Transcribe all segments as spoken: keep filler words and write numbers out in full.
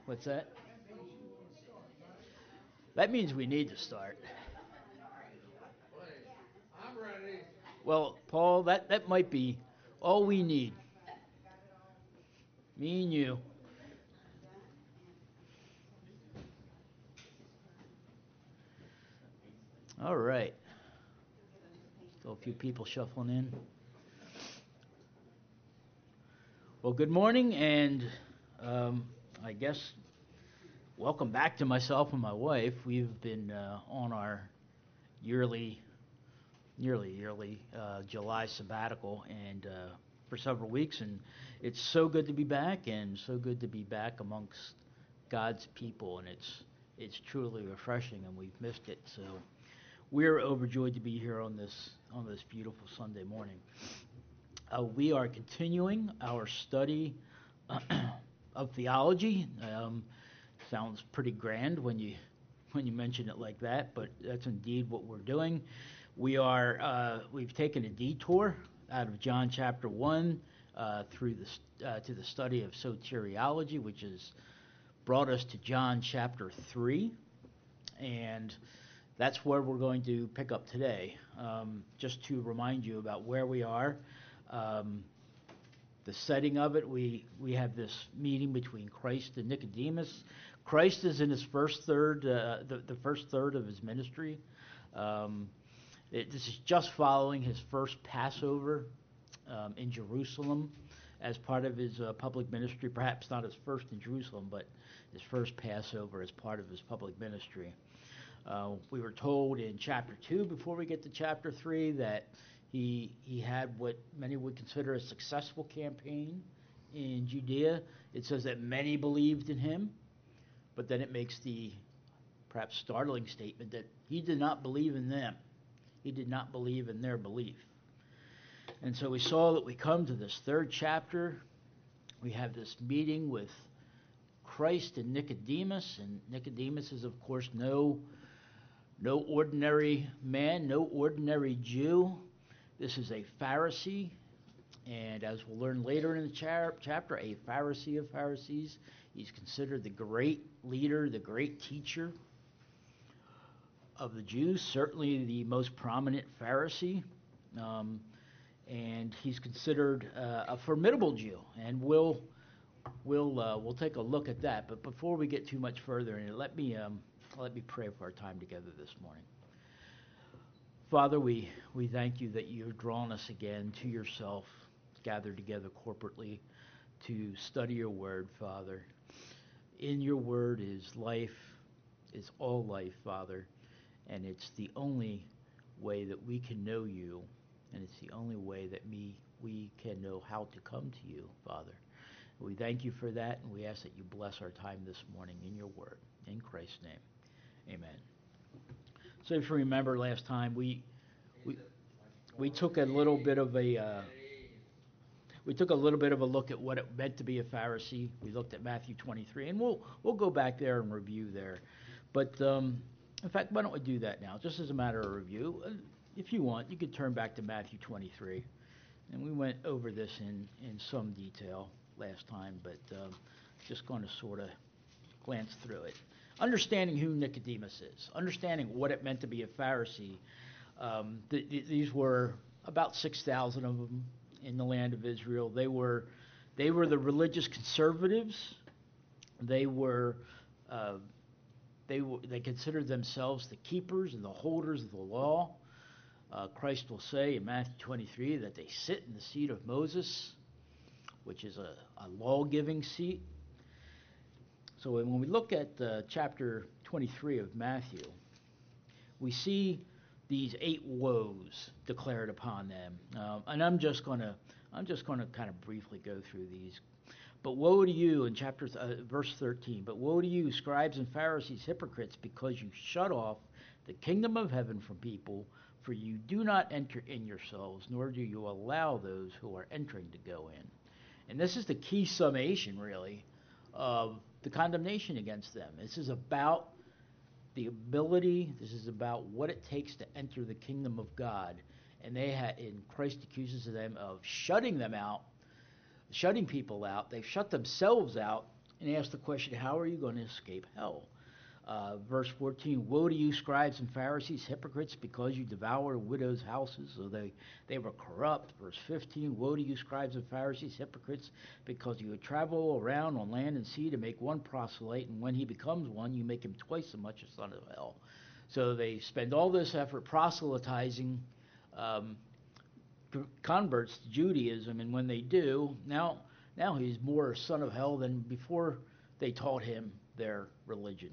What's that? That means we need to start. Well, Paul, that, that might be all we need. Me and you. All right. Still a few people shuffling in. Well, good morning, and um, I guess welcome back to myself and my wife. We've been uh, on our yearly, nearly yearly uh, July sabbatical, and uh, for several weeks, and it's so good to be back, and so good to be back amongst God's people, and it's it's truly refreshing, and we've missed it. So we're overjoyed to be here on this on this beautiful Sunday morning. Uh, we are continuing our study of theology. Um, sounds pretty grand when you when you mention it like that, but that's indeed what we're doing. We are uh, we've taken a detour out of John chapter one uh, through the uh, to the study of soteriology, which has brought us to John chapter three, and that's where we're going to pick up today. Um, just to remind you about where we are. Um, the setting of it, we, we have this meeting between Christ and Nicodemus. Christ is in his first third, uh, the, the first third of his ministry. Um, it, this is just following his first Passover um, in Jerusalem as part of his uh, public ministry. Perhaps not his first in Jerusalem, but his first Passover as part of his public ministry. Uh, we were told in chapter two, before we get to chapter three, that He he had what many would consider a successful campaign in Judea. It says that many believed in him, but then it makes the perhaps startling statement that he did not believe in them. He did not believe in their belief. And so we saw that we come to this third chapter. We have this meeting with Christ and Nicodemus, and Nicodemus is, of course, no no ordinary man, no ordinary Jew. This is a Pharisee, and as we'll learn later in the cha- chapter, a Pharisee of Pharisees. He's considered the great leader, the great teacher of the Jews, certainly the most prominent Pharisee, um, and he's considered uh, a formidable Jew, and we'll we'll uh, we'll take a look at that. But before we get too much further in it, let me um, let me pray for our time together this morning. Father, we, we thank you that you've drawn us again to yourself, gathered together corporately to study your word, Father. In your word is life, is all life, Father, and it's the only way that we can know you, and it's the only way that me, we can know how to come to you, Father. We thank you for that, and we ask that you bless our time this morning in your word. In Christ's name, amen. So if you remember last time, we we we took a little bit of a uh, we took a little bit of a look at what it meant to be a Pharisee. We looked at Matthew twenty-three, and we'll we'll go back there and review there. But um, in fact, why don't we do that now, just as a matter of review? Uh, If you want, you could turn back to Matthew twenty-three, and we went over this in in some detail last time, but um, just going to sort of glance through it. Understanding who Nicodemus is, understanding what it meant to be a Pharisee. Um, th- th- these were about six thousand of them in the land of Israel. They were, they were the religious conservatives. They were, uh, they were, they considered themselves the keepers and the holders of the law. Uh, Christ will say in Matthew twenty-three that they sit in the seat of Moses, which is a, a law-giving seat. So when we look at uh, chapter twenty-three of Matthew, we see these eight woes declared upon them, um, and I'm just going to I'm just going to kind of briefly go through these. But woe to you in chapter th- uh, verse thirteen. But woe to you, scribes and Pharisees, hypocrites, because you shut off the kingdom of heaven from people. For you do not enter in yourselves, nor do you allow those who are entering to go in. And this is the key summation, really, of the condemnation against them. This is about the ability, this is about what it takes to enter the kingdom of God. And they had, and Christ accuses them of shutting them out, shutting people out. They've shut themselves out And he asked the question, how are you going to escape hell? Uh, verse fourteen, woe to you, scribes and Pharisees, hypocrites, because you devour widows' houses, so they, they were corrupt. Verse fifteen, woe to you, scribes and Pharisees, hypocrites, because you travel around on land and sea to make one proselyte, and when he becomes one, you make him twice as much a son of hell. So they spend all this effort proselytizing um, converts to Judaism, and when they do, now, now he's more a son of hell than before they taught him their religion.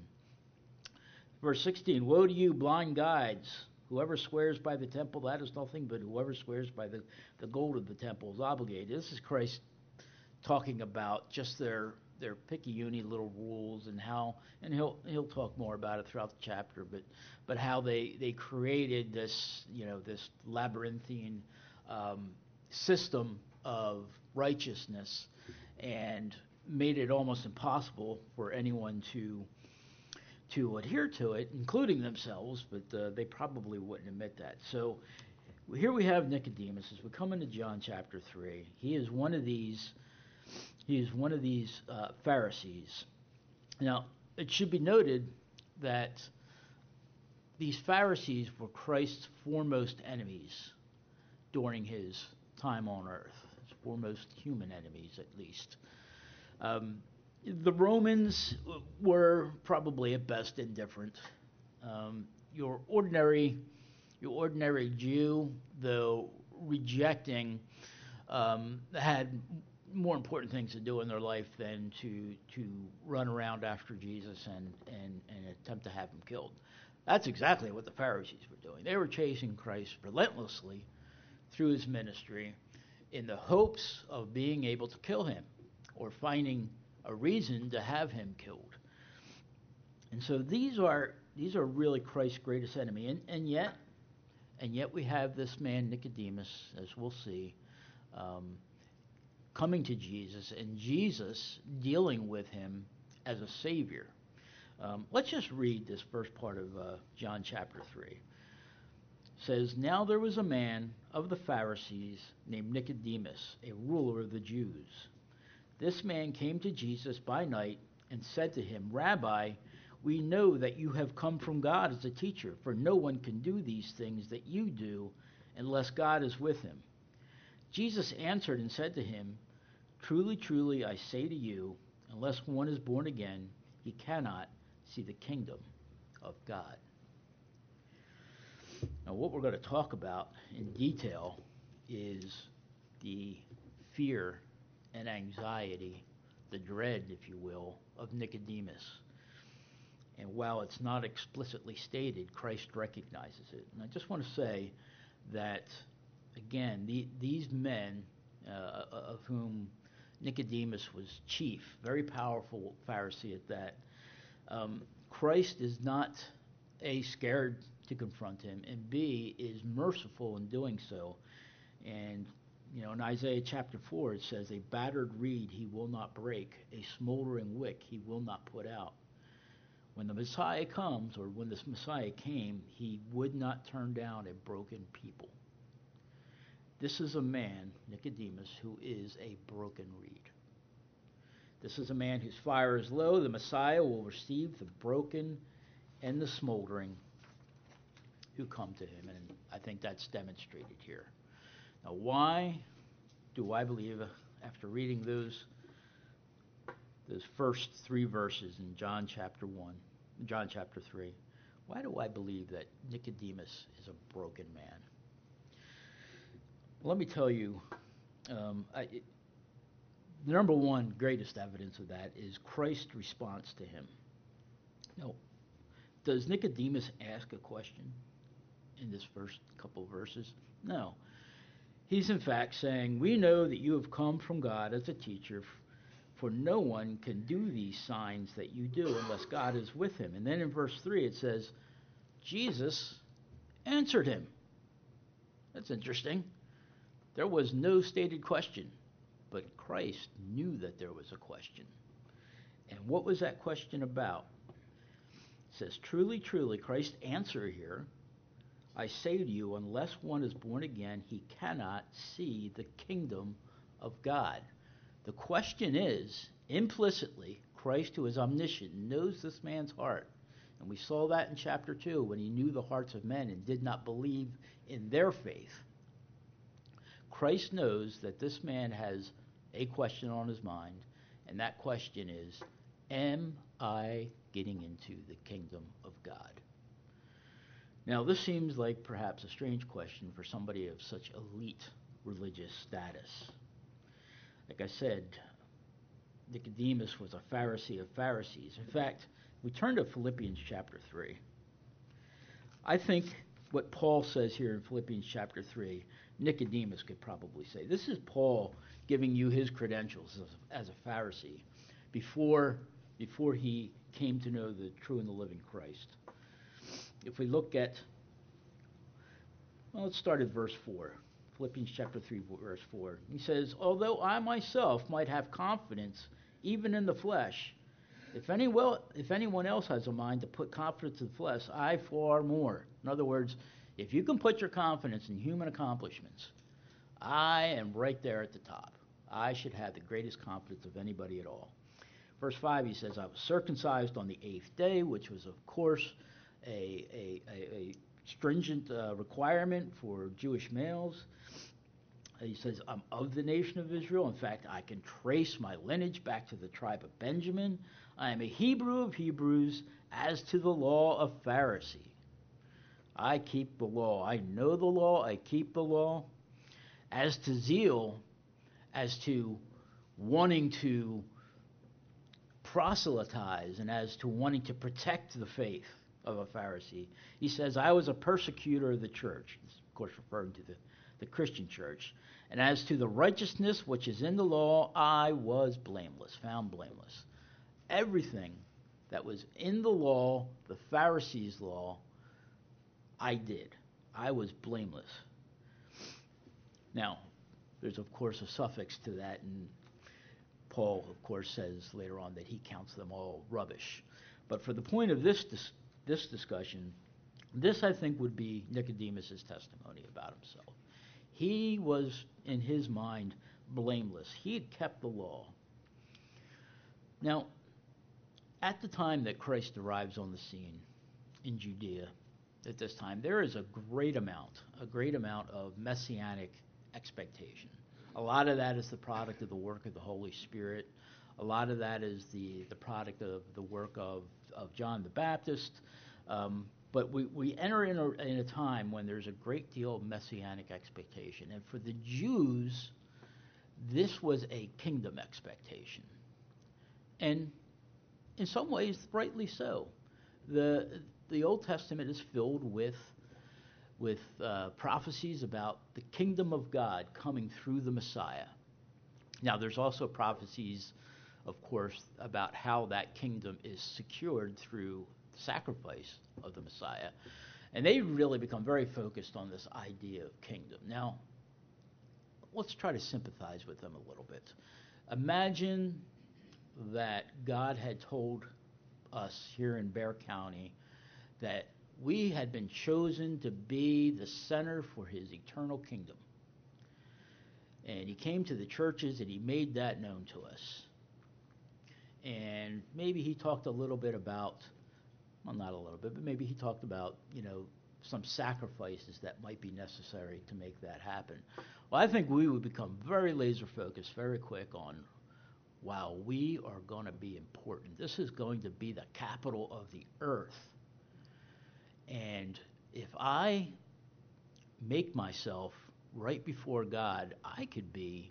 Verse sixteen, woe to you, blind guides. Whoever swears by the temple, that is nothing, but whoever swears by the, the gold of the temple is obligated. This is Christ talking about just their their picky-uni little rules, and how, and he'll he'll talk more about it throughout the chapter, but but how they, they created this, you know, this labyrinthine um, system of righteousness and made it almost impossible for anyone to to adhere to it, including themselves, but uh, they probably wouldn't admit that. So here we have Nicodemus as we come into John chapter three. He is one of these he is one of these uh, Pharisees. Now, it should be noted that these Pharisees were Christ's foremost enemies during his time on earth, his foremost human enemies at least. Um, The Romans were probably at best indifferent. Um, your ordinary, your ordinary Jew, though rejecting, um, had more important things to do in their life than to to run around after Jesus and, and, and attempt to have him killed. That's exactly what the Pharisees were doing. They were chasing Christ relentlessly through his ministry in the hopes of being able to kill him or finding a reason to have him killed. And so these are these are really Christ's greatest enemy. And, and yet, and yet we have this man Nicodemus, as we'll see, um, coming to Jesus, and Jesus dealing with him as a savior. Um, let's just read this first part of uh, John chapter three. It says, now there was a man of the Pharisees named Nicodemus, a ruler of the Jews. This man came to Jesus by night and said to him, Rabbi, we know that you have come from God as a teacher, for no one can do these things that you do unless God is with him. Jesus answered and said to him, truly, truly, I say to you, unless one is born again, he cannot see the kingdom of God. Now, what we're going to talk about in detail is the fear and anxiety, the dread, if you will, of Nicodemus. And while it's not explicitly stated, Christ recognizes it. And I just want to say that, again, the, these men, uh, of whom Nicodemus was chief, very powerful Pharisee at that, um, Christ is not, A, scared to confront him, and B, is merciful in doing so. And you know, in Isaiah chapter four, it says, a battered reed he will not break, a smoldering wick he will not put out. When the Messiah comes, or when this Messiah came, he would not turn down a broken people. This is a man, Nicodemus, who is a broken reed. This is a man whose fire is low. The Messiah will receive the broken and the smoldering who come to him. And I think that's demonstrated here. Now, why do I believe, after reading those those first three verses in John chapter one, John chapter three, why do I believe that Nicodemus is a broken man? Let me tell you, um, I, it, the number one greatest evidence of that is Christ's response to him. Now, does Nicodemus ask a question in this first couple verses? No. He's in fact saying, we know that you have come from God as a teacher, for no one can do these signs that you do unless God is with him. And then in verse three it says, Jesus answered him. That's interesting. There was no stated question, but Christ knew that there was a question. And what was that question about? It says, truly, truly, Christ's answer here, I say to you, unless one is born again, he cannot see the kingdom of God. The question is, implicitly, Christ, who is omniscient, knows this man's heart. And we saw that in chapter two when he knew the hearts of men and did not believe in their faith. Christ knows that this man has a question on his mind, and that question is, am I getting into the kingdom of God? Now, this seems like perhaps a strange question for somebody of such elite religious status. Like I said, Nicodemus was a Pharisee of Pharisees. In fact, we turn to Philippians chapter three. I think what Paul says here in Philippians chapter three, Nicodemus could probably say. This is Paul giving you his credentials as, as a Pharisee before, before he came to know the true and the living Christ. If we look at, well, let's start at verse four. Philippians chapter three, verse four. He says, although I myself might have confidence even in the flesh, if anyone, if anyone else has a mind to put confidence in the flesh, I far more. In other words, if you can put your confidence in human accomplishments, I am right there at the top. I should have the greatest confidence of anybody at all. Verse five, he says, I was circumcised on the eighth day, which was, of course, a, a, a, a stringent uh, requirement for Jewish males. He says, I'm of the nation of Israel. In fact, I can trace my lineage back to the tribe of Benjamin. I am a Hebrew of Hebrews as to the law of Pharisee. I keep the law. I know the law. I keep the law. As to zeal, as to wanting to proselytize and as to wanting to protect the faith of a Pharisee, he says, I was a persecutor of the church. He's, of course, referring to the, the Christian church. And as to the righteousness which is in the law, I was blameless, found blameless. Everything that was in the law, the Pharisees' law, I did. I was blameless. Now, there's, of course, a suffix to that, and Paul, of course, says later on that he counts them all rubbish. But for the point of this dis- this discussion, this, I think, would be Nicodemus' testimony about himself. He was, in his mind, blameless. He had kept the law. Now, at the time that Christ arrives on the scene in Judea, at this time, there is a great amount, a great amount of messianic expectation. A lot of that is the product of the work of the Holy Spirit. A lot of that is the, the product of the work of, of John the Baptist. Um, but we, we enter in a, in a time when there's a great deal of messianic expectation. And for the Jews, this was a kingdom expectation. And in some ways, rightly so. The, the Old Testament is filled with with uh, prophecies about the kingdom of God coming through the Messiah. Now, there's also prophecies, of course, about how that kingdom is secured through sacrifice of the Messiah. And they really become very focused on this idea of kingdom. Now, let's try to sympathize with them a little bit. Imagine that God had told us here in Bexar County that we had been chosen to be the center for his eternal kingdom. And he came to the churches and he made that known to us. And maybe he talked a little bit about, well, not a little bit, but maybe he talked about, you know, some sacrifices that might be necessary to make that happen. Well, I think we would become very laser focused very quick on, wow, we are going to be important. This is going to be the capital of the earth. And if I make myself right before God, I could be,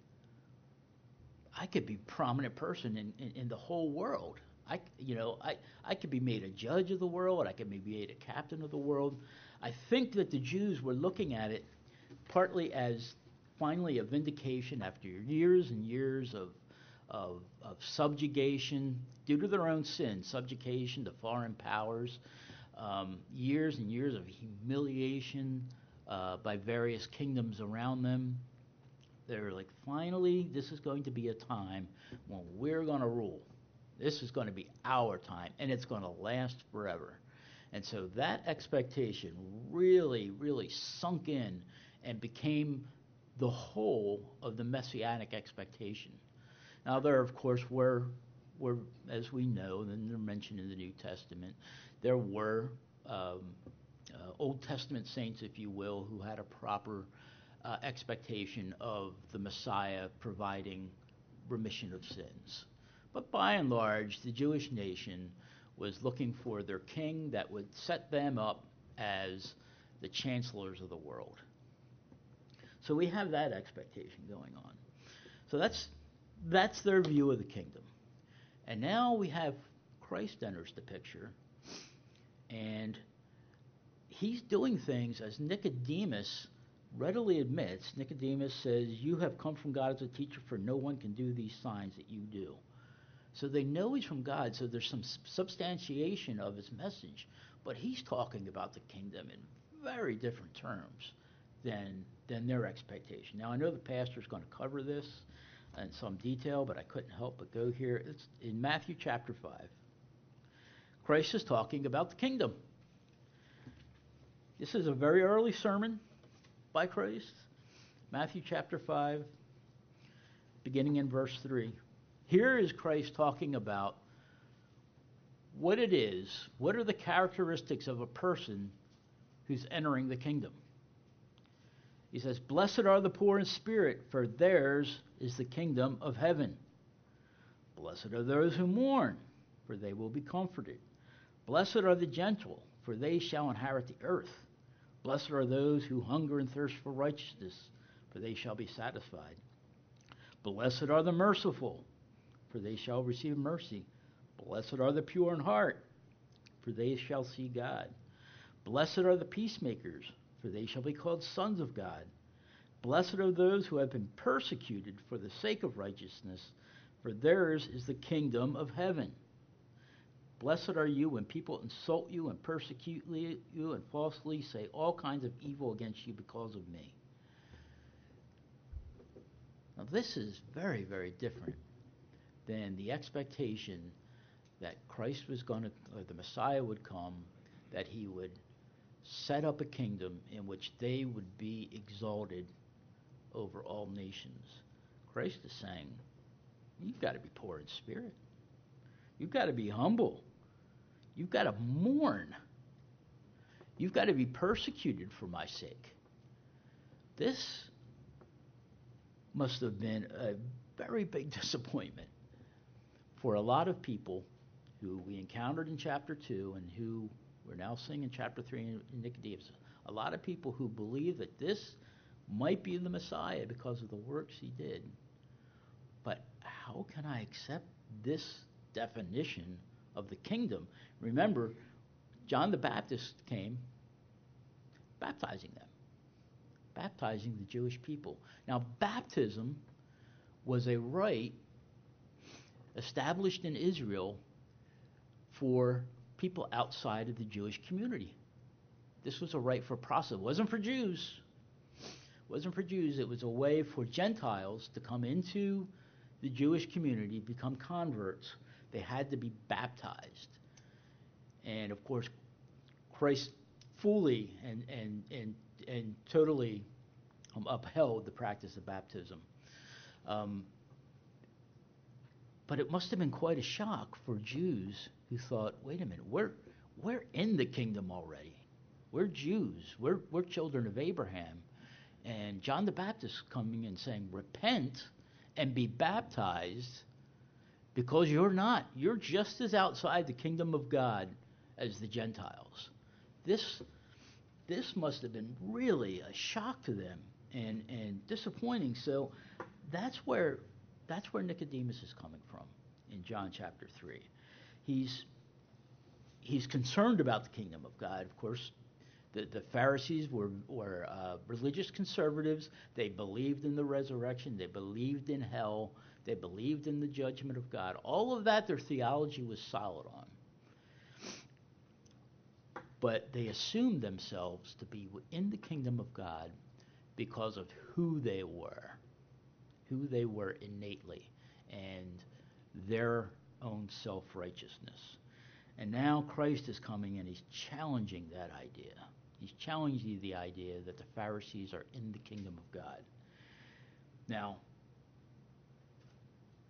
I could be a prominent person in, in, in the whole world. I, you know, I, I could be made a judge of the world. I could be made a captain of the world. I think that the Jews were looking at it partly as finally a vindication after years and years of, of, of subjugation due to their own sin, subjugation to foreign powers. Um, years and years of humiliation uh, by various kingdoms around them. They're like, finally, this is going to be a time when we're going to rule. This is going to be our time, and it's going to last forever. And so that expectation really, really sunk in and became the whole of the messianic expectation. Now, there, of course, were were, as we know, and they're mentioned in the New Testament, there were um, uh, Old Testament saints, if you will, who had a proper uh, expectation of the Messiah providing remission of sins. But by and large, the Jewish nation was looking for their king that would set them up as the chancellors of the world. So we have that expectation going on. So that's that's their view of the kingdom. And now we have Christ enters the picture, and he's doing things as Nicodemus readily admits. Nicodemus says, "You have come from God as a teacher, for no one can do these signs that you do." So they know he's from God, so there's some substantiation of his message, but he's talking about the kingdom in very different terms than than their expectation. Now, I know the pastor's going to cover this in some detail, but I couldn't help but go here. It's in Matthew chapter five. Christ is talking about the kingdom. This is a very early sermon by Christ. Matthew chapter five, beginning in verse three. Here is Christ talking about what it is, what are the characteristics of a person who's entering the kingdom. He says, "Blessed are the poor in spirit, for theirs is the kingdom of heaven. Blessed are those who mourn, for they will be comforted. Blessed are the gentle, for they shall inherit the earth. Blessed are those who hunger and thirst for righteousness, for they shall be satisfied. Blessed are the merciful, for they shall receive mercy. Blessed are the pure in heart, for they shall see God. Blessed are the peacemakers, for they shall be called sons of God. Blessed are those who have been persecuted for the sake of righteousness, for theirs is the kingdom of heaven. Blessed are you when people insult you and persecute you and falsely say all kinds of evil against you because of me." Now this is very, very different than the expectation that Christ was going to, or the Messiah would come, that he would set up a kingdom in which they would be exalted over all nations. Christ is saying, you've got to be poor in spirit. You've got to be humble. You've got to mourn. You've got to be persecuted for my sake. This must have been a very big disappointment for a lot of people who we encountered in chapter two and who we're now seeing in chapter three in Nicodemus. A lot of people who believe that this might be the Messiah because of the works he did. But how can I accept this definition of the kingdom? Remember, John the Baptist came baptizing them, baptizing the Jewish people. Now, baptism was a rite established in Israel for people outside of the Jewish community. This was a rite for proselytes. It wasn't for Jews. It wasn't for Jews. It was a way for Gentiles to come into the Jewish community, become converts. They had to be baptized. And of course, Christ fully and and and and totally um, upheld the practice of baptism. Um, but it must have been quite a shock for Jews who thought, "Wait a minute, we're we're in the kingdom already. We're Jews. We're we're children of Abraham." And John the Baptist coming and saying, "Repent and be baptized, because you're not. You're just as outside the kingdom of God as the Gentiles." This this must have been really a shock to them and, and disappointing. So that's where that's where Nicodemus is coming from in John chapter three. He's he's concerned about the kingdom of God. Of course, the, the Pharisees were, were uh, religious conservatives. They believed in the resurrection. They believed in hell. They believed in the judgment of God. All of that, their theology was solid on. But they assumed themselves to be in the kingdom of God because of who they were, who they were innately, and their own self-righteousness. And now Christ is coming and he's challenging that idea. He's challenging the idea that the Pharisees are in the kingdom of God. Now,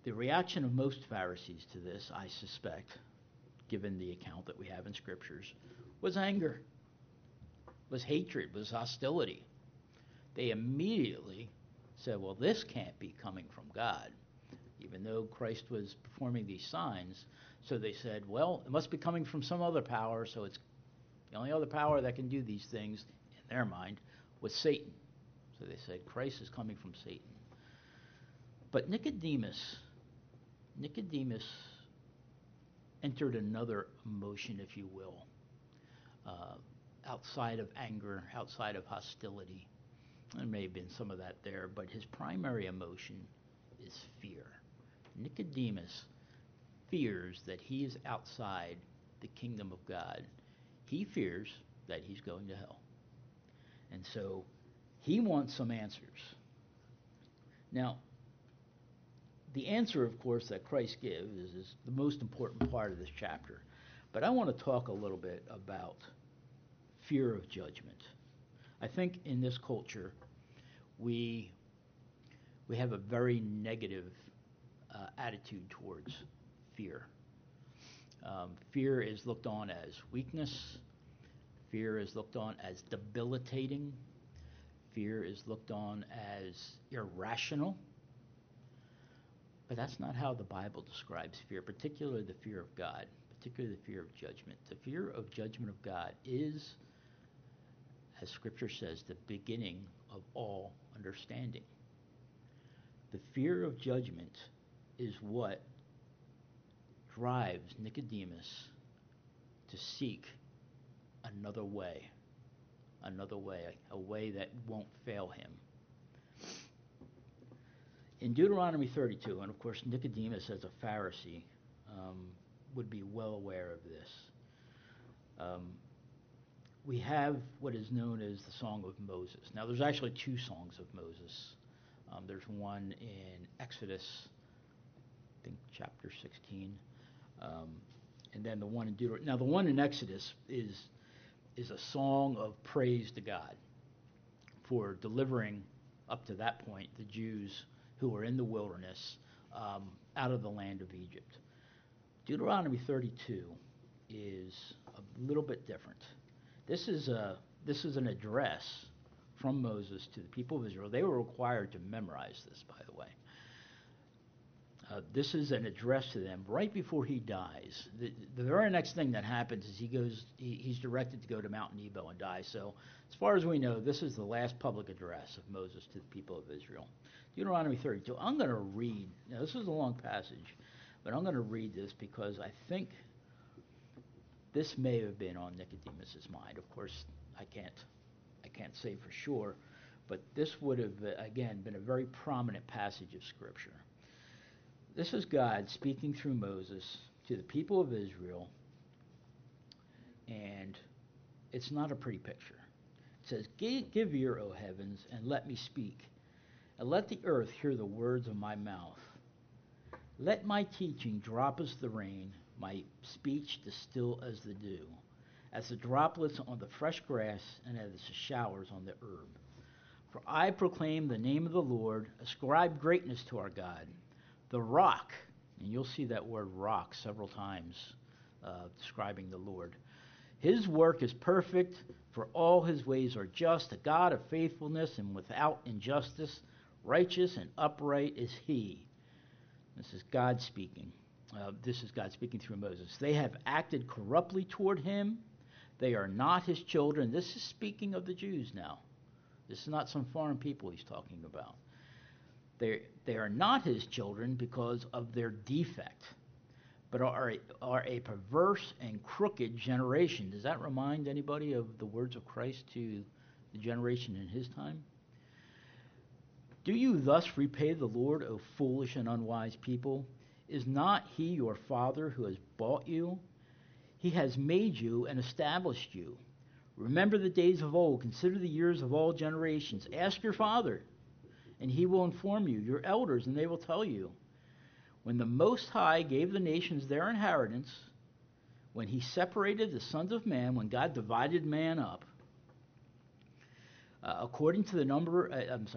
The reaction of most Pharisees to this, I suspect, given the account that we have in scriptures, was anger, was hatred, was hostility. They immediately said, well, this can't be coming from God, even though Christ was performing these signs. So they said, well, it must be coming from some other power, so it's the only other power that can do these things, in their mind, was Satan. So they said, Christ is coming from Satan. But Nicodemus, Nicodemus entered another emotion, if you will, uh, outside of anger, outside of hostility. There may have been some of that there, but his primary emotion is fear. Nicodemus fears that he is outside the kingdom of God. He fears that he's going to hell. And so he wants some answers. Now, the answer, of course, that Christ gives is, is the most important part of this chapter. But I want to talk a little bit about fear of judgment. I think in this culture, we we have a very negative uh, attitude towards fear. Um, fear is looked on as weakness. Fear is looked on as debilitating. Fear is looked on as irrational. But that's not how the Bible describes fear, particularly the fear of God, particularly the fear of judgment. The fear of judgment of God is, as Scripture says, the beginning of all understanding. The fear of judgment is what drives Nicodemus to seek another way, another way, a way that won't fail him. In Deuteronomy thirty-two, and of course Nicodemus as a Pharisee um, would be well aware of this, um, we have what is known as the Song of Moses. Now there's actually two songs of Moses. Um, there's one in Exodus, I think chapter sixteen, um, and then the one in Deuteronomy. Now the one in Exodus is is a song of praise to God for delivering, up to that point, the Jews who were in the wilderness um, out of the land of Egypt. Deuteronomy thirty-two is a little bit different. This is a this is an address from Moses to the people of Israel. They were required to memorize this, by the way. Uh, this is an address to them right before he dies. The, the very next thing that happens is he goes. He, he's directed to go to Mount Nebo and die. So, as far as we know, this is the last public address of Moses to the people of Israel. Deuteronomy thirty-two. I'm going to read. Now, this is a long passage, but I'm going to read this because I think this may have been on Nicodemus's mind. Of course, I can't. I can't say for sure, but this would have again been a very prominent passage of Scripture. This is God speaking through Moses to the people of Israel, and it's not a pretty picture. It says, "Give ear, O heavens, and let me speak, and let the earth hear the words of my mouth. Let my teaching drop as the rain, my speech distill as the dew, as the droplets on the fresh grass and as the showers on the herb. For I proclaim the name of the Lord, ascribe greatness to our God, the rock," and you'll see that word rock several times uh, describing the Lord. "His work is perfect, for all his ways are just, a God of faithfulness and without injustice, righteous and upright is he." This is God speaking. Uh, this is God speaking through Moses. "They have acted corruptly toward him. They are not his children." This is speaking of the Jews now. This is not some foreign people he's talking about. They they are not his children because of their defect, but are a, are a perverse and crooked generation. Does that remind anybody of the words of Christ to the generation in his time? "Do you thus repay the Lord, O foolish and unwise people? Is not he your father who has bought you? He has made you and established you. Remember the days of old. Consider the years of all generations. Ask your father, and he will inform you, your elders, and they will tell you. When the Most High gave the nations their inheritance, when he separated the sons of man, when God divided man up, uh, according to the number, uh, I'm sorry,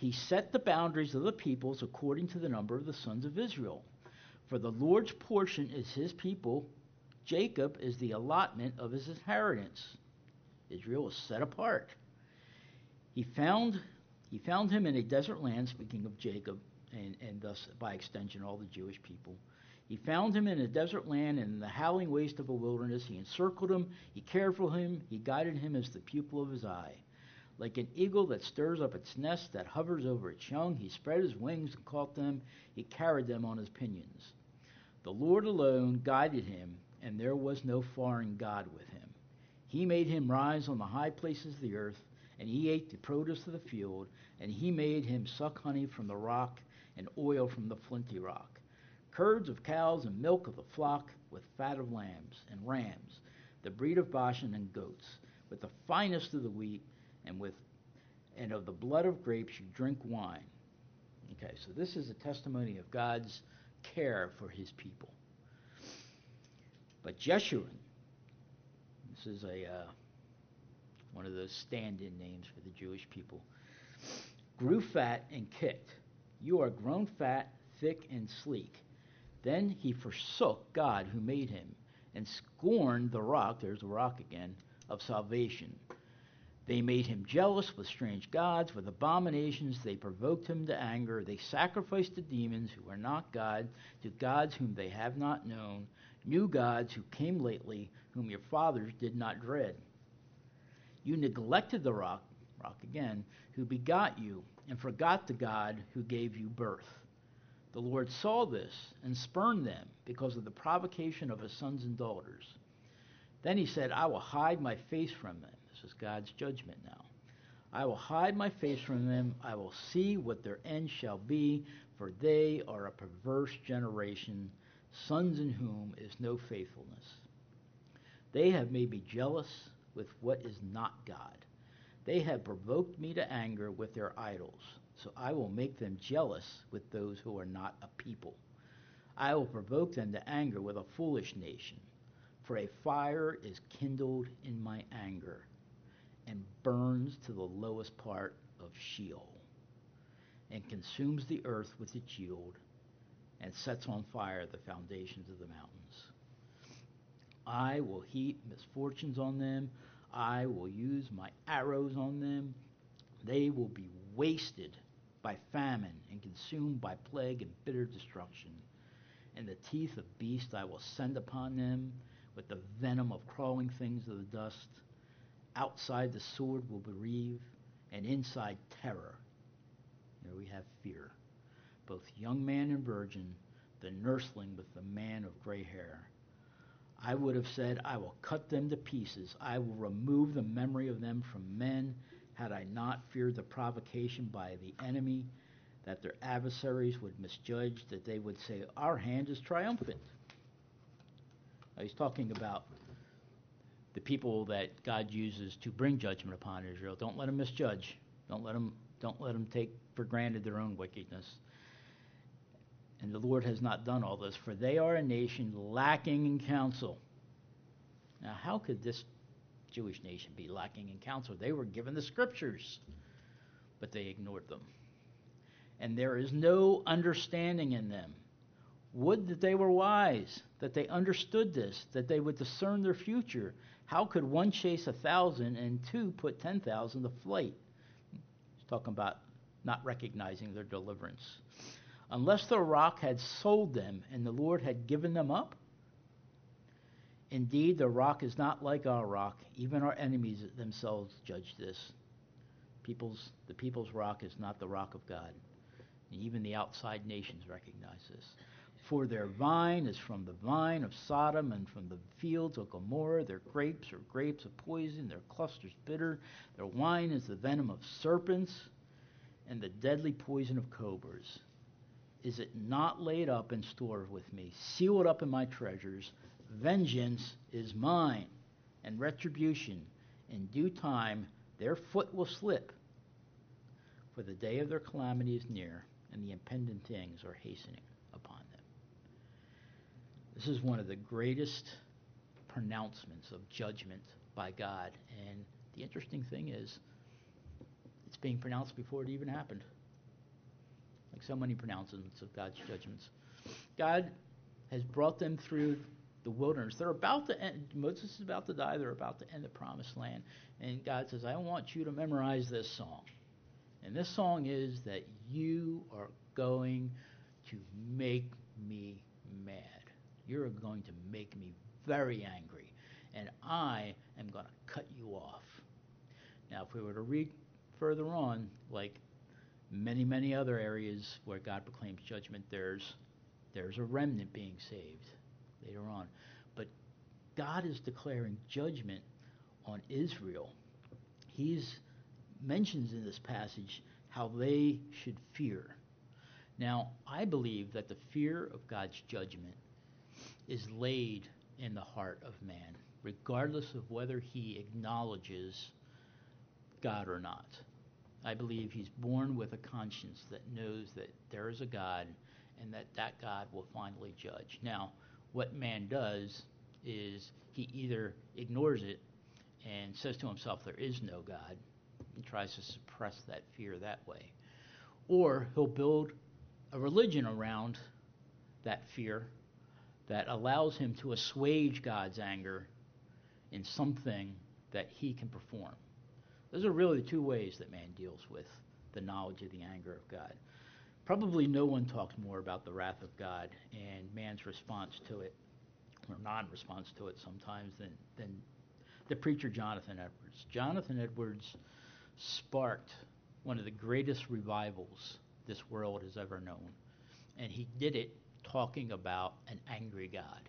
He set the boundaries of the peoples according to the number of the sons of Israel. For the Lord's portion is his people. Jacob is the allotment of his inheritance. Israel was set apart. He found, he found him in a desert land, speaking of Jacob, and, and thus, by extension, all the Jewish people. He found him in a desert land and in the howling waste of a wilderness. He encircled him. He cared for him. He guided him as the pupil of his eye. Like an eagle that stirs up its nest, that hovers over its young, he spread his wings and caught them. He carried them on his pinions. The Lord alone guided him, and there was no foreign god with him. He made him rise on the high places of the earth, and he ate the produce of the field, and he made him suck honey from the rock and oil from the flinty rock, curds of cows and milk of the flock, with fat of lambs and rams, the breed of Bashan and goats, with the finest of the wheat, and with and of the blood of grapes you drink wine. Okay, so this is a testimony of God's care for his people. But Jeshurun, this is a uh, one of those stand-in names for the Jewish people, grew fat and kicked. You are grown fat, thick, and sleek. Then he forsook God who made him, and scorned the rock, there's the rock again, of salvation. They made him jealous with strange gods, with abominations. They provoked him to anger. They sacrificed to demons who are not God, to gods whom they have not known, new gods who came lately, whom your fathers did not dread. You neglected the rock, rock again, who begot you, and forgot the God who gave you birth. The Lord saw this and spurned them because of the provocation of his sons and daughters. Then he said, I will hide my face from them. This is God's judgment now. I will hide my face from them. I will see what their end shall be, for they are a perverse generation, sons in whom is no faithfulness. They have made me jealous with what is not God. They have provoked me to anger with their idols. So I will make them jealous with those who are not a people. I will provoke them to anger with a foolish nation. For a fire is kindled in my anger, and burns to the lowest part of Sheol, and consumes the earth with its yield, and sets on fire the foundations of the mountains. I will heap misfortunes on them. I will use my arrows on them. They will be wasted by famine and consumed by plague and bitter destruction. And the teeth of beasts I will send upon them, with the venom of crawling things of the dust. Outside the sword will bereave, and inside terror. There we have fear. Both young man and virgin, the nursling with the man of gray hair. I would have said, I will cut them to pieces. I will remove the memory of them from men, had I not feared the provocation by the enemy, that their adversaries would misjudge, that they would say, our hand is triumphant. Now, he's talking about the people that God uses to bring judgment upon Israel. Don't let them misjudge. Don't let them, don't let them take for granted their own wickedness. And the Lord has not done all this, for they are a nation lacking in counsel. Now, how could this Jewish nation be lacking in counsel? They were given the scriptures, but they ignored them. And there is no understanding in them. Would that they were wise, that they understood this, that they would discern their future. How could one chase a thousand and two put ten thousand to flight? He's talking about not recognizing their deliverance. Unless the rock had sold them and the Lord had given them up? Indeed, the rock is not like our rock. Even our enemies themselves judge this. People's, the people's rock is not the rock of God. And even the outside nations recognize this. For their vine is from the vine of Sodom, and from the fields of Gomorrah. Their grapes are grapes of poison, their clusters bitter. Their wine is the venom of serpents, and the deadly poison of cobras. Is it not laid up in store with me, sealed up in my treasures? Vengeance is mine, and retribution. In due time their foot will slip, for the day of their calamity is near, and the impending things are hastening upon them. This is one of the greatest pronouncements of judgment by God. And the interesting thing is, it's being pronounced before it even happened. like so many pronouncements of God's judgments. God has brought them through the wilderness. They're about to end. Moses is about to die. They're about to end the promised land. And God says, I want you to memorize this song. And this song is that you are going to make me mad. You're going to make me very angry. And I am going to cut you off. Now, if we were to read further on, like many, many other areas where God proclaims judgment, there's there's a remnant being saved later on. But God is declaring judgment on Israel. He's mentions in this passage how they should fear. Now, I believe that the fear of God's judgment is laid in the heart of man, regardless of whether he acknowledges God or not. I believe he's born with a conscience that knows that there is a God and that that God will finally judge. Now, what man does is he either ignores it and says to himself there is no God and tries to suppress that fear that way, or he'll build a religion around that fear that allows him to assuage God's anger in something that he can perform. Those are really the two ways that man deals with the knowledge of the anger of God. Probably no one talks more about the wrath of God and man's response to it, or non-response to it sometimes, than, than the preacher Jonathan Edwards. Jonathan Edwards sparked one of the greatest revivals this world has ever known. And he did it talking about an angry God.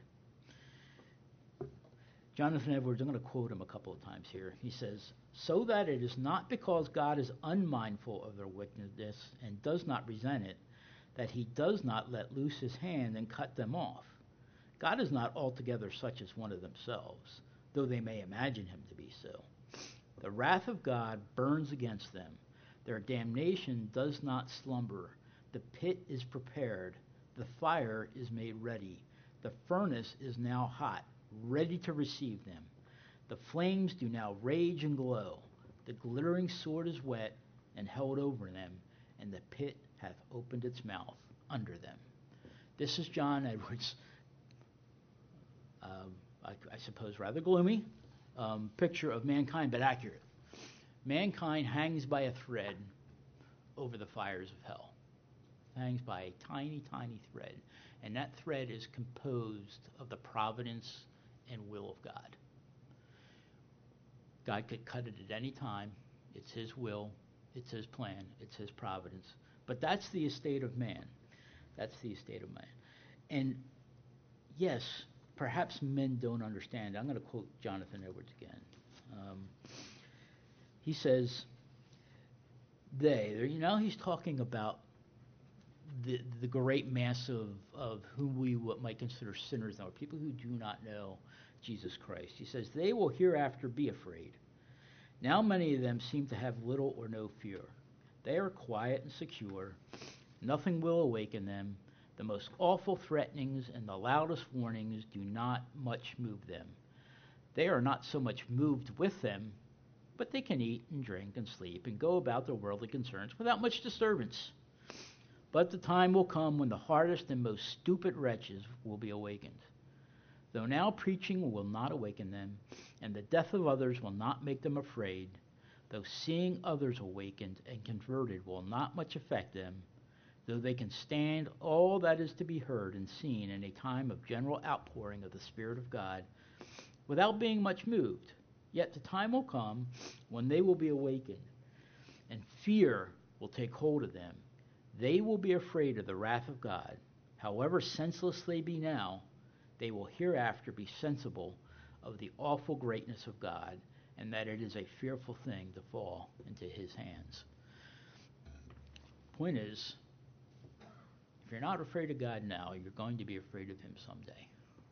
Jonathan Edwards, I'm going to quote him a couple of times here. He says, so that it is not because God is unmindful of their wickedness and does not resent it, that he does not let loose his hand and cut them off. God is not altogether such as one of themselves, though they may imagine him to be so. The wrath of God burns against them. Their damnation does not slumber. The pit is prepared. The fire is made ready. The furnace is now hot, ready to receive them. The flames do now rage and glow. The glittering sword is wet and held over them, and the pit hath opened its mouth under them. This is John Edwards' Um, I, I suppose rather gloomy um, picture of mankind, but accurate. Mankind hangs by a thread over the fires of hell. Hangs by a tiny, tiny thread. And that thread is composed of the providence and will of God. God could cut it at any time. It's his will. It's his plan. It's his providence. But that's the estate of man. That's the estate of man. And yes, perhaps men don't understand. I'm going to quote Jonathan Edwards again. Um, he says, they, you know, he's talking about the the great mass of, of whom we what might consider sinners now, or people who do not know Jesus Christ. He says, they will hereafter be afraid. Now many of them seem to have little or no fear. They are quiet and secure. Nothing will awaken them. The most awful threatenings and the loudest warnings do not much move them. They are not so much moved with them, but they can eat and drink and sleep and go about their worldly concerns without much disturbance. But the time will come when the hardest and most stupid wretches will be awakened. Though now preaching will not awaken them, and the death of others will not make them afraid, though seeing others awakened and converted will not much affect them, though they can stand all that is to be heard and seen in a time of general outpouring of the Spirit of God, without being much moved, yet the time will come when they will be awakened, and fear will take hold of them. They will be afraid of the wrath of God. However senseless they be now, they will hereafter be sensible of the awful greatness of God, and that it is a fearful thing to fall into his hands. Point is, if you're not afraid of God now, you're going to be afraid of him someday.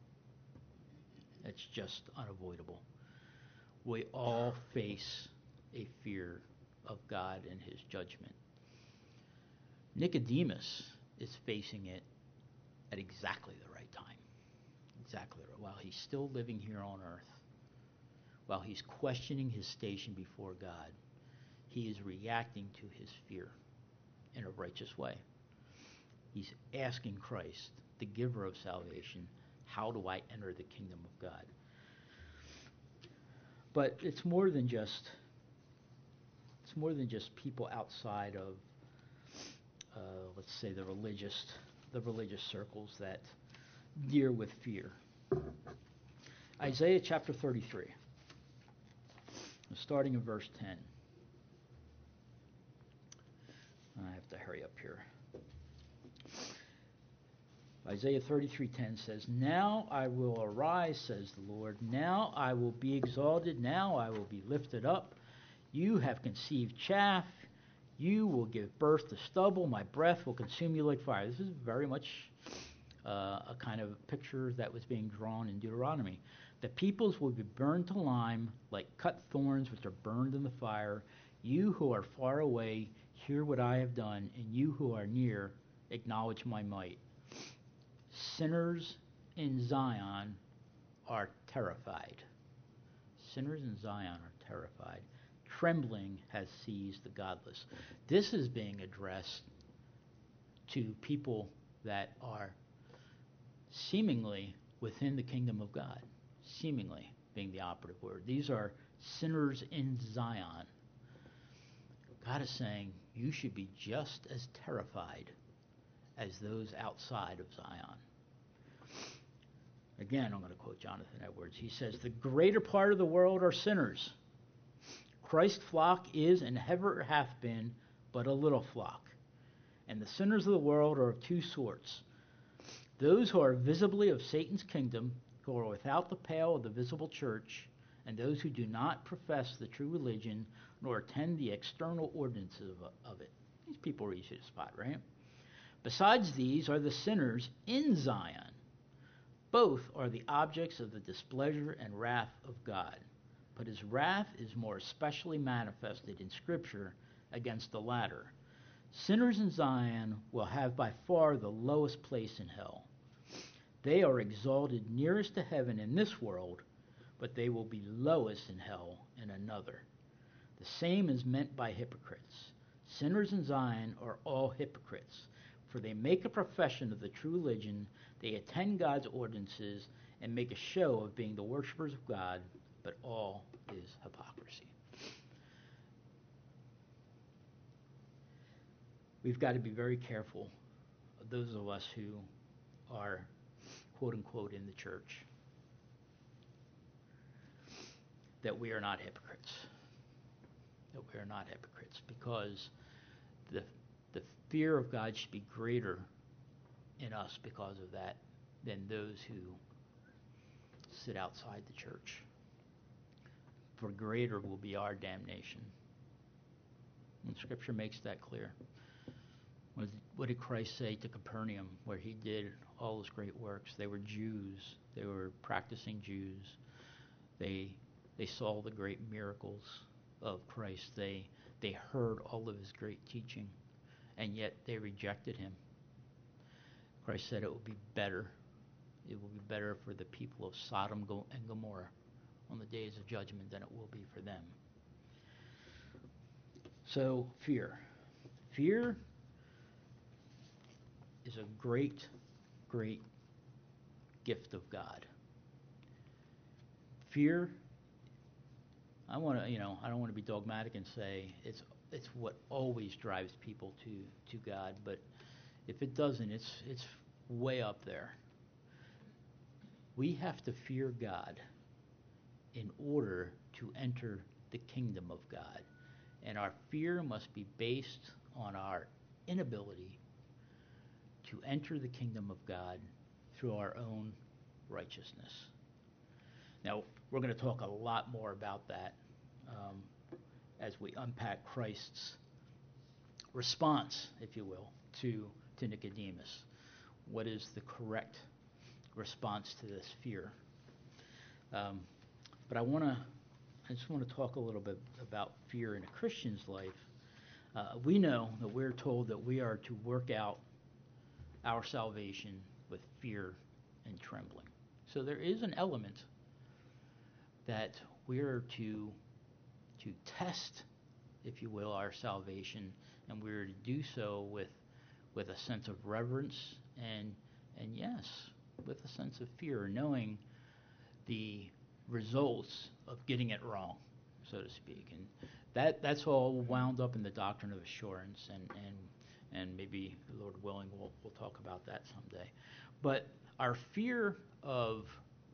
It's just unavoidable. We all face a fear of God and his judgment. Nicodemus is facing it at exactly the right time. Exactly right. While he's still living here on earth, while he's questioning his station before God, he is reacting to his fear in a righteous way. He's asking Christ, the giver of salvation, how do I enter the kingdom of God? But it's more than just it's more than just people outside of uh, let's say the religious the religious circles that deal with fear. Isaiah chapter thirty-three, starting in verse ten. I have to hurry up here. Isaiah thirty-three ten says, "Now I will arise, says the Lord. Now I will be exalted. Now I will be lifted up. You have conceived chaff. You will give birth to stubble. My breath will consume you like fire." This is very much uh, a kind of picture that was being drawn in Deuteronomy. "The peoples will be burned to lime like cut thorns which are burned in the fire. You who are far away, hear what I have done, and you who are near, acknowledge my might. Sinners in Zion are terrified." Sinners in Zion are terrified. "Trembling has seized the godless." This is being addressed to people that are seemingly within the kingdom of God. Seemingly being the operative word. These are sinners in Zion. God is saying you should be just as terrified as those outside of Zion. Again, I'm going to quote Jonathan Edwards. He says, "The greater part of the world are sinners. Christ's flock is and ever hath been but a little flock. And the sinners of the world are of two sorts. Those who are visibly of Satan's kingdom, who are without the pale of the visible church, and those who do not profess the true religion, nor attend the external ordinances of, of it." These people are easy to spot, right? "Besides these are the sinners in Zion. Both are the objects of the displeasure and wrath of God. But his wrath is more especially manifested in Scripture against the latter. Sinners in Zion will have by far the lowest place in hell. They are exalted nearest to heaven in this world, but they will be lowest in hell in another. The same is meant by hypocrites. Sinners in Zion are all hypocrites, for they make a profession of the true religion, they attend God's ordinances, and make a show of being the worshipers of God, but all is hypocrisy." We've got to be very careful, those of us who are quote-unquote in the church, that we are not hypocrites. That we are not hypocrites, because the the fear of God should be greater in us because of that than those who sit outside the church. For greater will be our damnation. And Scripture makes that clear. What did, what did Christ say to Capernaum, where he did all those great works? They were Jews. They were practicing Jews. They they saw the great miracles of Christ. They they heard all of his great teaching, and yet they rejected him. Christ said it will be better. It will be better for the people of Sodom and Gomorrah on the days of judgment than it will be for them. So, fear. Fear is a great, great gift of God. Fear, I want to, you know, I don't want to be dogmatic and say it's it's what always drives people to, to God, but if it doesn't, it's it's way up there. We have to fear God in order to enter the kingdom of God. And our fear must be based on our inability to enter the kingdom of God through our own righteousness. Now, we're going to talk a lot more about that um, as we unpack Christ's response, if you will, to, to Nicodemus. What is the correct response to this fear? Um, but I want to, I just want to talk a little bit about fear in a Christian's life. Uh, we know that we're told that we are to work out our salvation with fear and trembling. So there is an element that we're to to test, if you will, our salvation, and we're to do so with with a sense of reverence and and yes, with a sense of fear, knowing the results of getting it wrong, so to speak. And that that's all wound up in the doctrine of assurance, and and and maybe, Lord willing, we'll we'll talk about that someday. But our fear of,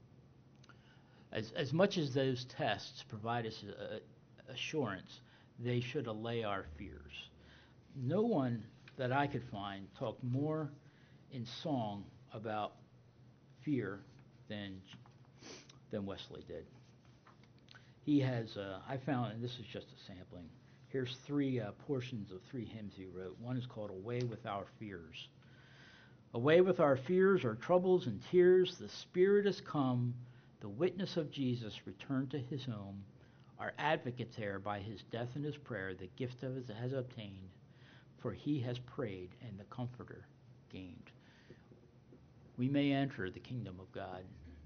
as as much as those tests provide us a, a assurance, they should allay our fears. No one that I could find talked more in song about fear than than Wesley did. He has, uh, I found, and this is just a sampling, here's three uh, portions of three hymns he wrote. One is called Away with Our Fears. Away with our fears, our troubles and tears, the Spirit has come, the witness of Jesus returned to his home, our advocate there by his death and his prayer, the gift of his has obtained, for he has prayed and the Comforter gained. We may enter the kingdom of God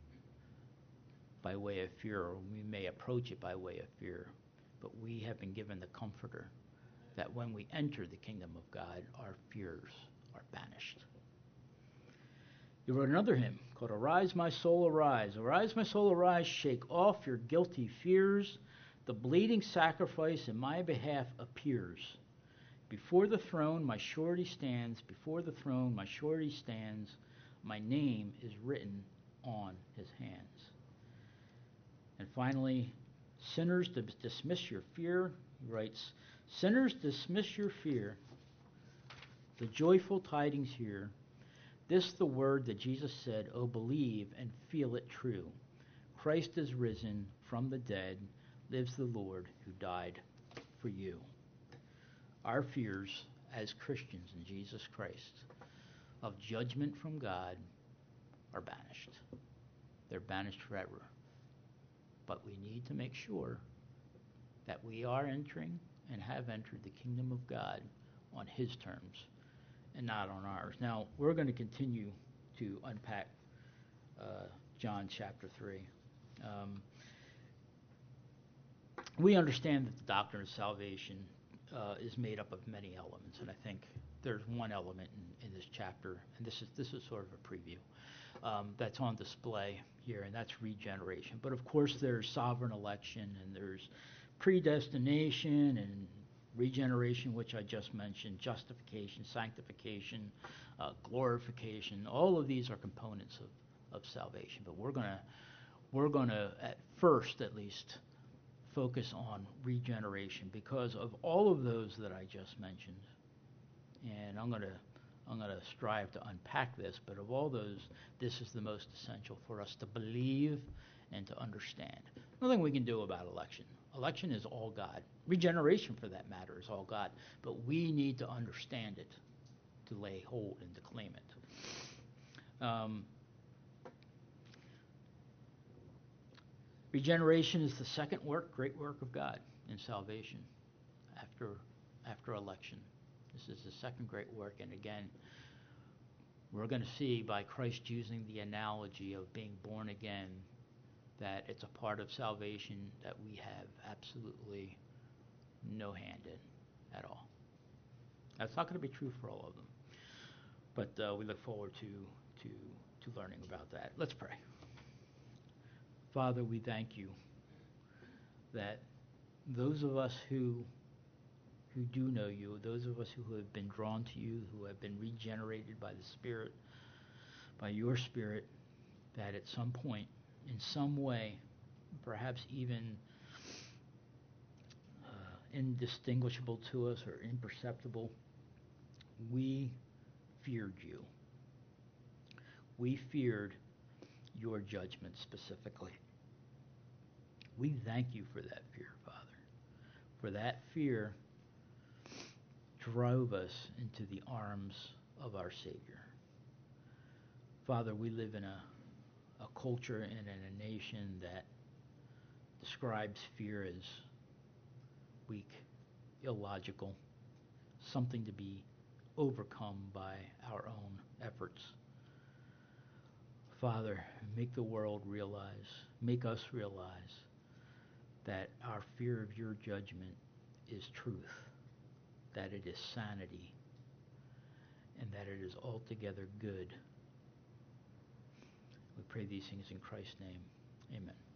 by way of fear, or we may approach it by way of fear, but we have been given the Comforter, that when we enter the kingdom of God, our fears are banished. He wrote another hymn called Arise, My Soul, Arise. Arise, my soul, arise, shake off your guilty fears. The bleeding sacrifice in my behalf appears. Before the throne my surety stands, before the throne my surety stands, my name is written on his hands. And finally, sinners, dismiss your fear. He writes, sinners, dismiss your fear. The joyful tidings hear. This the word that Jesus said, oh, believe and feel it true. Christ is risen from the dead, lives the Lord who died for you. Our fears as Christians in Jesus Christ of judgment from God are banished. They're banished forever. But we need to make sure that we are entering and have entered the kingdom of God on his terms and not on ours. Now, we're going to continue to unpack uh, John chapter three. Um, we understand that the doctrine of salvation uh, is made up of many elements, and I think there's one element in, in this chapter, and this is this is sort of a preview, um, that's on display here, and that's regeneration. But of course there's sovereign election, and there's predestination and regeneration, which I just mentioned, justification, sanctification, uh, glorification. All of these are components of, of salvation. But we're gonna we're gonna at first at least focus on regeneration because of all of those that I just mentioned. And I'm gonna I'm gonna strive to unpack this, but of all those, this is the most essential for us to believe and to understand. Nothing we can do about election. Election is all God. Regeneration, for that matter, is all God. But we need to understand it, to lay hold and to claim it. Um, regeneration is the second work, great work of God in salvation after after election. This is the second great work, and again, we're going to see by Christ using the analogy of being born again that it's a part of salvation that we have absolutely no hand in at all. That's not going to be true for all of them, but uh, we look forward to to to learning about that. Let's pray. Father, we thank you that those of us who who do know you, those of us who have been drawn to you, who have been regenerated by the Spirit, by your Spirit, that at some point, in some way, perhaps even uh, indistinguishable to us or imperceptible, we feared you. We feared your judgment specifically. We thank you for that fear, Father. For that fear drove us into the arms of our Savior. Father, we live in a, a culture and in a nation that describes fear as weak, illogical, something to be overcome by our own efforts. Father, make the world realize, make us realize that our fear of your judgment is truth, that it is sanity, and that it is altogether good. We pray these things in Christ's name. Amen.